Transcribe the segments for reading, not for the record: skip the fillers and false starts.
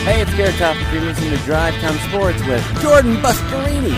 Hey, it's Garrett Topp. You're listening to Drive Time Sports with Jordan Bustarini.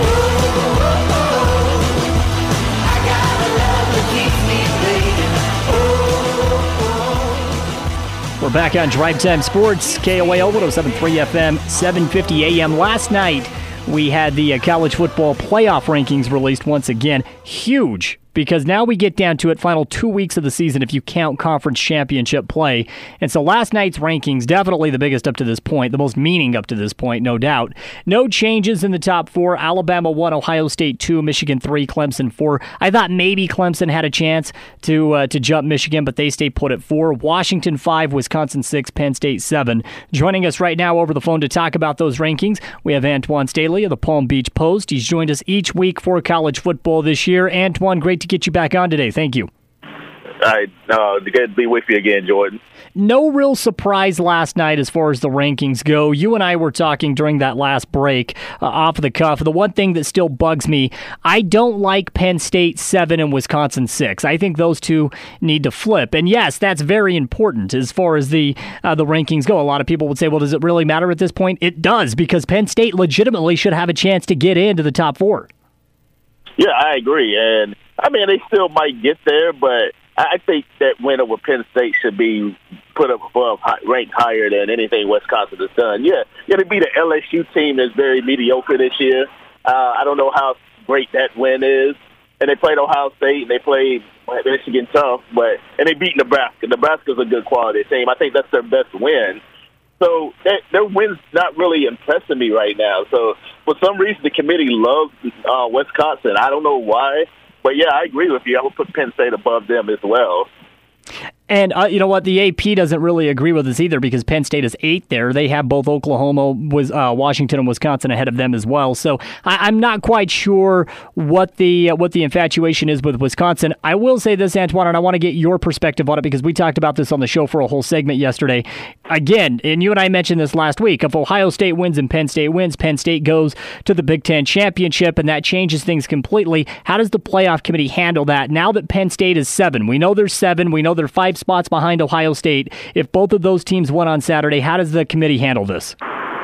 We're back on Drive Time Sports, KOAL 107.3 FM, 7:50 a.m. Last night, we had the college football playoff rankings released once again. Huge, because now we get down to it, final 2 weeks of the season if you count conference championship play. And so last night's rankings, definitely the biggest up to this point, the most meaning up to this point, no doubt. No changes in the top four. Alabama 1, Ohio State 2, Michigan 3, Clemson 4. I thought maybe Clemson had a chance to jump Michigan, but they stay put at 4. Washington 5, Wisconsin 6, Penn State 7. Joining us right now over the phone to talk about those rankings, we have Antoine Staley of the Palm Beach Post. He's joined us each week for college football this year. Antoine, great to get you back on today. Thank you. All right. Good to be with you again, Jordan. No real surprise last night as far as the rankings go. You and I were talking during that last break off the cuff. The one thing that still bugs me, I don't like Penn State 7 and Wisconsin 6. I think those two need to flip. And yes, that's very important as far as the rankings go. A lot of people would say, well, does it really matter at this point? It does, because Penn State legitimately should have a chance to get into the top 4. Yeah, I agree. And, I mean, they still might get there, but I think that win over Penn State should be put up above, ranked higher than anything Wisconsin has done. Yeah, to be the LSU team that's very mediocre this year. I don't know how great that win is. And they played Ohio State, and they played Michigan tough, and they beat Nebraska. Nebraska's a good quality team. I think that's their best win. So their win's not really impressing me right now. So for some reason, the committee loves Wisconsin. I don't know why. But, yeah, I agree with you. I would put Penn State above them as well. And you know what? The AP doesn't really agree with us either, because Penn State is 8 there. They have both Oklahoma, Washington, and Wisconsin ahead of them as well. So I'm not quite sure what the infatuation is with Wisconsin. I will say this, Antoine, and I want to get your perspective on it, because we talked about this on the show for a whole segment yesterday. Again, and you and I mentioned this last week, if Ohio State wins and Penn State wins, Penn State goes to the Big Ten championship, and that changes things completely. How does the playoff committee handle that now that Penn State is 7? We know they're 7. We know they're 5 spots behind Ohio State. If both of those teams won on Saturday, how does the committee handle this?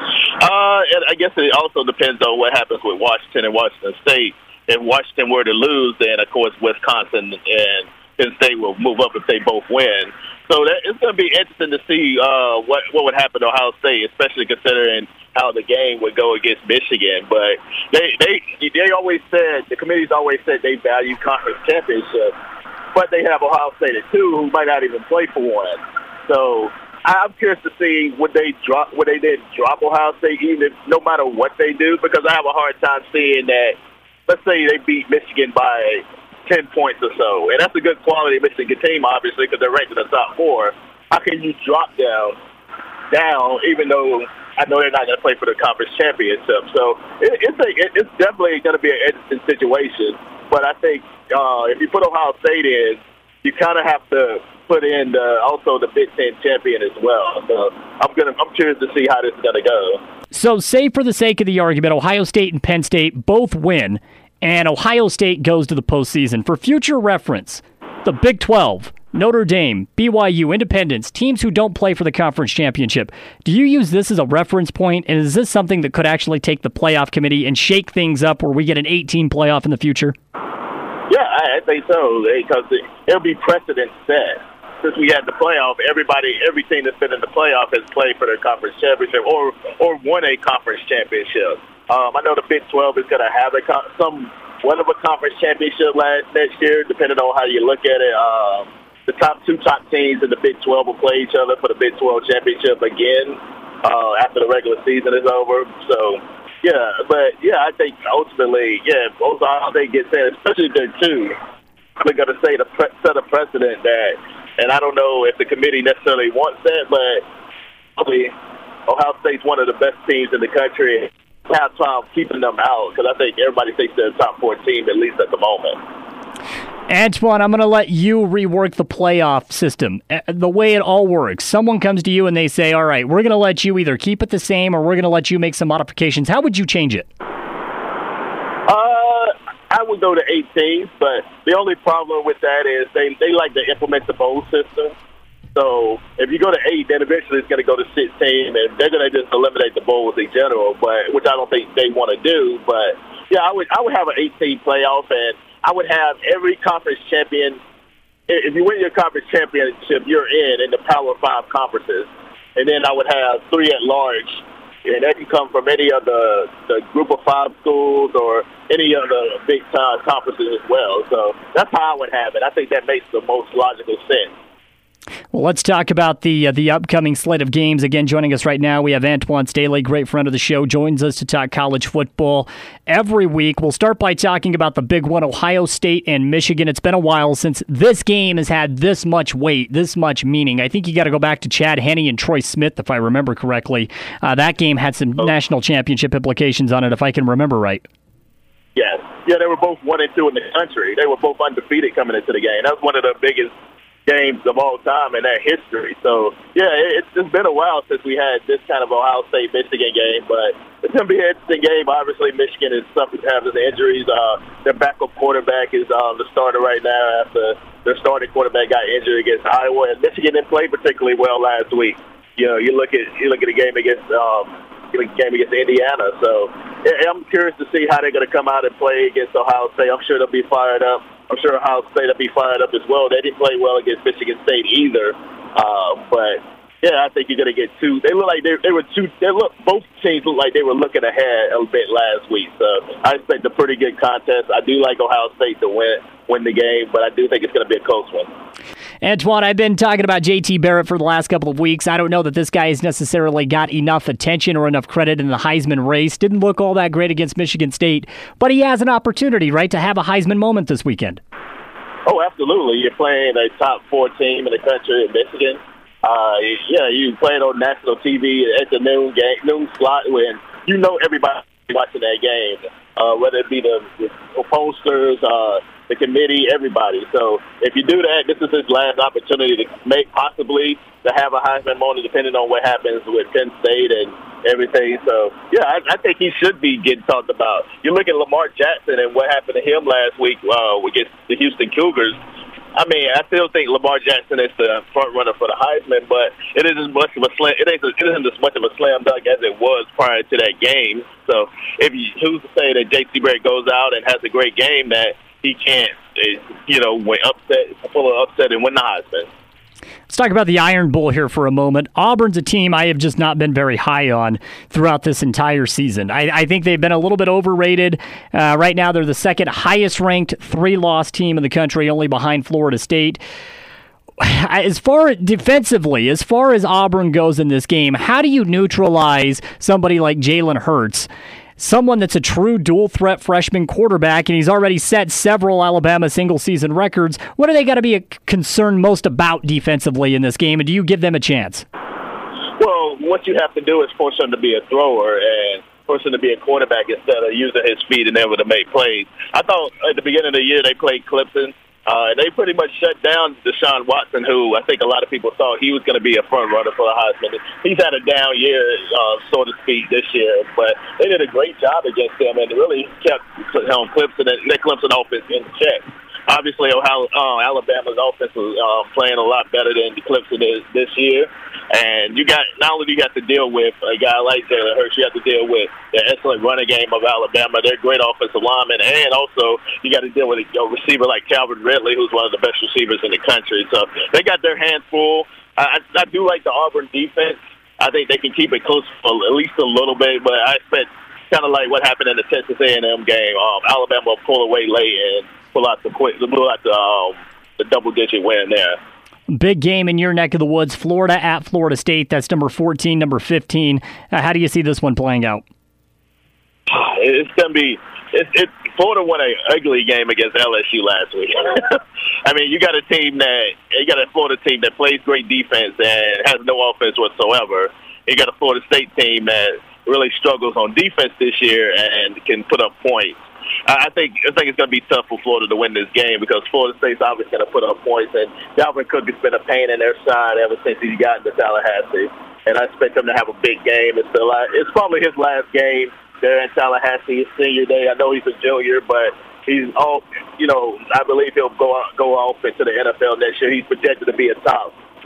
And I guess it also depends on what happens with Washington and Washington State. If Washington were to lose, then, of course, Wisconsin and Penn State will move up if they both win. So it's going to be interesting to see what would happen to Ohio State, especially considering how the game would go against Michigan. But they always said, the committee's always said they value conference championships. But they have Ohio State at 2, who might not even play for one. So I'm curious to see would they drop Ohio State, no matter what they do, because I have a hard time seeing that. Let's say they beat Michigan by 10 points or so, and that's a good quality Michigan team, obviously, because they're ranked in the top 4. How can you drop down, even though I know they're not going to play for the conference championship? So it's definitely going to be an interesting situation. But I think if you put Ohio State in, you kind of have to put in also the Big Ten champion as well. So I'm curious to see how this is going to go. So say for the sake of the argument, Ohio State and Penn State both win, and Ohio State goes to the postseason. For future reference, the Big 12, Notre Dame, BYU, Independence, teams who don't play for the conference championship. Do you use this as a reference point, and is this something that could actually take the playoff committee and shake things up where we get an 18 playoff in the future? Yeah, I think so, because it'll be precedent set. Since we had the playoff, every team that's been in the playoff has played for their conference championship or won a conference championship. I know the Big 12 is going to have one of a conference championship next year, depending on how you look at it. The top 2 teams in the Big 12 will play each other for the Big 12 championship again after the regular season is over. So, I think ultimately, both how they get there, especially their 2, they're going to set a precedent that, and I don't know if the committee necessarily wants that, but probably Ohio State's one of the best teams in the country. Have time keeping them out, because I think everybody thinks they're a top 4 team, at least at the moment. Antoine, I'm going to let you rework the playoff system. The way it all works, someone comes to you and they say, all right, we're going to let you either keep it the same or we're going to let you make some modifications. How would you change it? I would go to 8 teams, but the only problem with that is they like to implement the bowl system. So if you go to 8, then eventually it's going to go to 16, and they're going to just eliminate the bowls in general, but which I don't think they want to do. But yeah, I would have an 18 playoff, and I would have every conference champion. If you win your conference championship, you're in the Power 5 conferences, and then I would have 3 at large, and that can come from any of the Group of 5 schools or any of the big time conferences as well. So that's how I would have it. I think that makes the most logical sense. Well, let's talk about the upcoming slate of games. Again, joining us right now, we have Antoine Staley, great friend of the show, joins us to talk college football every week. We'll start by talking about the big one, Ohio State and Michigan. It's been a while since this game has had this much weight, this much meaning. I think you got to go back to Chad Henne and Troy Smith, if I remember correctly. That game had some national championship implications on it, if I can remember right. Yes. Yeah, they were both 1 and 2 in the country. They were both undefeated coming into the game. That was one of the biggest games of all time in that history. So, yeah, it's been a while since we had this kind of Ohio State-Michigan game, but it's going to be an interesting game. Obviously, Michigan is suffering having injuries. Their backup quarterback is the starter right now after their starting quarterback got injured against Iowa, and Michigan didn't play particularly well last week. You know, you look at the game against Indiana. So, yeah, I'm curious to see how they're going to come out and play against Ohio State. I'm sure they'll be fired up. I'm sure Ohio State will be fired up as well. They didn't play well against Michigan State either. But, yeah, I think you're going to get 2. They look like both teams look like they were looking ahead a bit last week. So I expect a pretty good contest. I do like Ohio State to win the game, but I do think it's going to be a close one. Antoine, I've been talking about J.T. Barrett for the last couple of weeks. I don't know that this guy has necessarily got enough attention or enough credit in the Heisman race. Didn't look all that great against Michigan State, but he has an opportunity, right, to have a Heisman moment this weekend. Oh, absolutely. You're playing a top 4 team in the country in Michigan. You playing on national TV at the noon slot when you know everybody watching that game, whether it be the posters, the committee, everybody. So if you do that, this is his last opportunity to have a Heisman moment, depending on what happens with Penn State and everything. So, yeah, I think he should be getting talked about. You look at Lamar Jackson and what happened to him last week against the Houston Cougars. I mean, I still think Lamar Jackson is the front runner for the Heisman, but it isn't as much of a slam dunk as it was prior to that game. So, who's to say that J.T. Barrett goes out and has a great game that he can't, full of upset and win the Heisman? Let's talk about the Iron Bowl here for a moment. Auburn's a team I have just not been very high on throughout this entire season. I think they've been a little bit overrated. Right now, they're the second highest-ranked 3-loss team in the country, only behind Florida State. As far as Auburn goes in this game, how do you neutralize somebody like Jalen Hurts, someone that's a true dual-threat freshman quarterback, and he's already set several Alabama single-season records? What are they got to be concerned most about defensively in this game, and do you give them a chance? Well, what you have to do is force him to be a thrower and force him to be a quarterback instead of using his speed and able to make plays. I thought at the beginning of the year they played Clemson. And they pretty much shut down Deshaun Watson, who I think a lot of people thought he was going to be a front runner for the Heisman. He's had a down year, so to speak, this year, but they did a great job against him and really kept Clemson and their Clemson offense in check. Obviously, Alabama's offense was playing a lot better than Clemson is this year. And not only do you have to deal with a guy like Jalen Hurts, you have to deal with the excellent running game of Alabama. They're great offensive linemen, and also you got to deal with a receiver like Calvin Ridley, who's one of the best receivers in the country. So they got their hands full. I do like the Auburn defense. I think they can keep it close for at least a little bit, but I expect kind of like what happened in the Texas A&M game. Alabama will pull away late and pull out the double-digit win there. Big game in your neck of the woods, Florida at Florida State. That's number 14, number 15. How do you see this one playing out? It's going to be – Florida won an ugly game against LSU last week. I mean, you got a Florida team that plays great defense and has no offense whatsoever. You got a Florida State team that really struggles on defense this year and can put up points. I think it's going to be tough for Florida to win this game because Florida State's obviously going to put up points, and Dalvin Cook has been a pain in their side ever since he's gotten to Tallahassee. And I expect him to have a big game. It's probably his last game there in Tallahassee, his senior day. I know he's a junior, but he's I believe he'll go off into the NFL next year. He's projected to be a top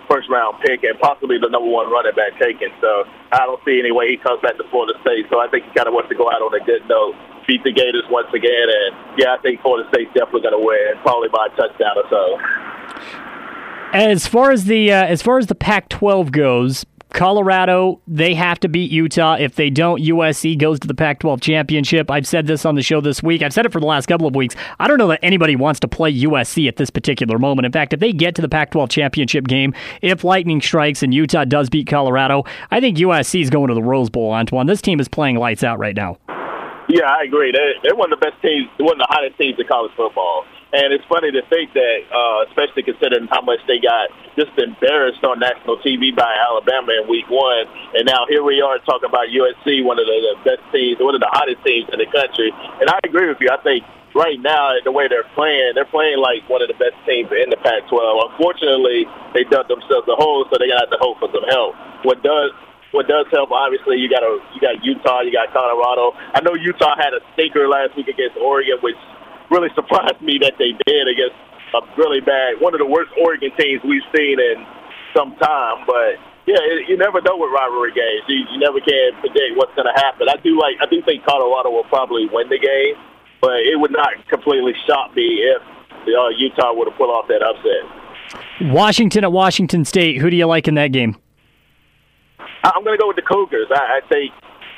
first-round pick and possibly the number one running back taken. So I don't see any way he comes back to Florida State. So I think he kind of wants to go out on a good note, beat the Gators once again. And, yeah, I think Florida State's definitely going to win, probably by a touchdown or so. As far as the Pac-12 goes, Colorado, they have to beat Utah. If they don't, USC goes to the Pac-12 championship. I've said this on the show this week. I've said it for the last couple of weeks. I don't know that anybody wants to play USC at this particular moment. In fact, if they get to the Pac-12 championship game, if lightning strikes and Utah does beat Colorado, I think USC is going to the Rose Bowl, Antoine. This team is playing lights out right now. Yeah, I agree. They're one of the best teams, one of the hottest teams in college football. And it's funny to think that, especially considering how much they got just embarrassed on national TV by Alabama in week one. And now here we are talking about USC, one of the best teams, one of the hottest teams in the country. And I agree with you. I think right now, the way they're playing like one of the best teams in the Pac-12. Unfortunately, they dug themselves a hole, so they're going to have to hope for some help. What does help, obviously, you got Utah, you got Colorado. I know Utah had a stinker last week against Oregon, which really surprised me that they did against a really bad, one of the worst Oregon teams we've seen in some time. But yeah, you never know with rivalry games. You never can predict what's going to happen. I do think Colorado will probably win the game, but it would not completely shock me if Utah would have pulled off that upset. Washington at Washington State. Who do you like in that game? I'm going to go with the Cougars. I think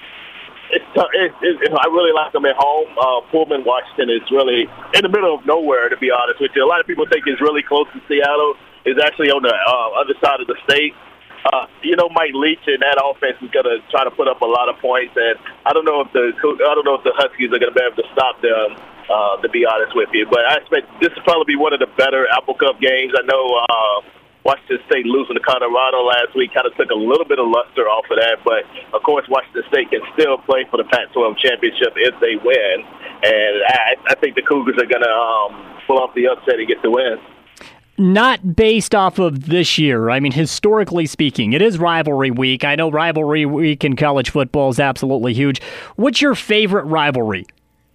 I really like them at home. Pullman, Washington is really in the middle of nowhere, to be honest with you. A lot of people think it's really close to Seattle. It's actually on the other side of the state. Mike Leach and that offense is going to try to put up a lot of points, and I don't know if the Huskies are going to be able to stop them. To be honest with you, but I expect this to probably be one of the better Apple Cup games. I know Washington State losing to Colorado last week kind of took a little bit of luster off of that, but of course Washington State can still play for the Pac-12 championship if they win, and I think the Cougars are going to pull off the upset and get the win. Not based off of this year. I mean, historically speaking, it is rivalry week. I know rivalry week in college football is absolutely huge. What's your favorite rivalry?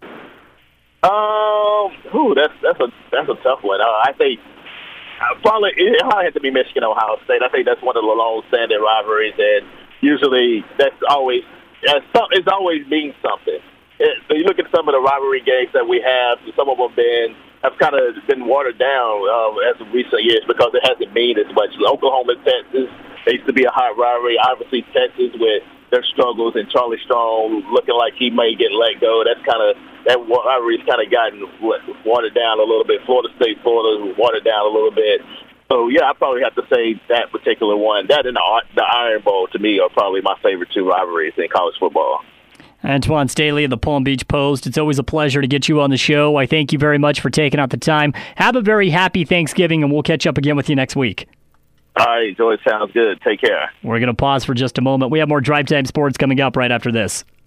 That's a tough one. I think probably it had to be Michigan-Ohio State. I think that's one of the long-standing rivalries, and usually it's always means something. So you look at some of the rivalry games that we have, some of them have kind of been watered down as of recent years because it hasn't mean as much. Oklahoma and Texas, they used to be a hot rivalry. Obviously, Texas with their struggles and Charlie Strong looking like he may get let go. That rivalry's kind of gotten watered down a little bit. Florida State, Florida watered down a little bit. So, yeah, I probably have to say that particular one. That and the Iron Bowl, to me, are probably my favorite two rivalries in college football. Antoine Staley of the Palm Beach Post. It's always a pleasure to get you on the show. I thank you very much for taking out the time. Have a very happy Thanksgiving, and we'll catch up again with you next week. All right, Joey, sounds good. Take care. We're going to pause for just a moment. We have more Drive Time Sports coming up right after this.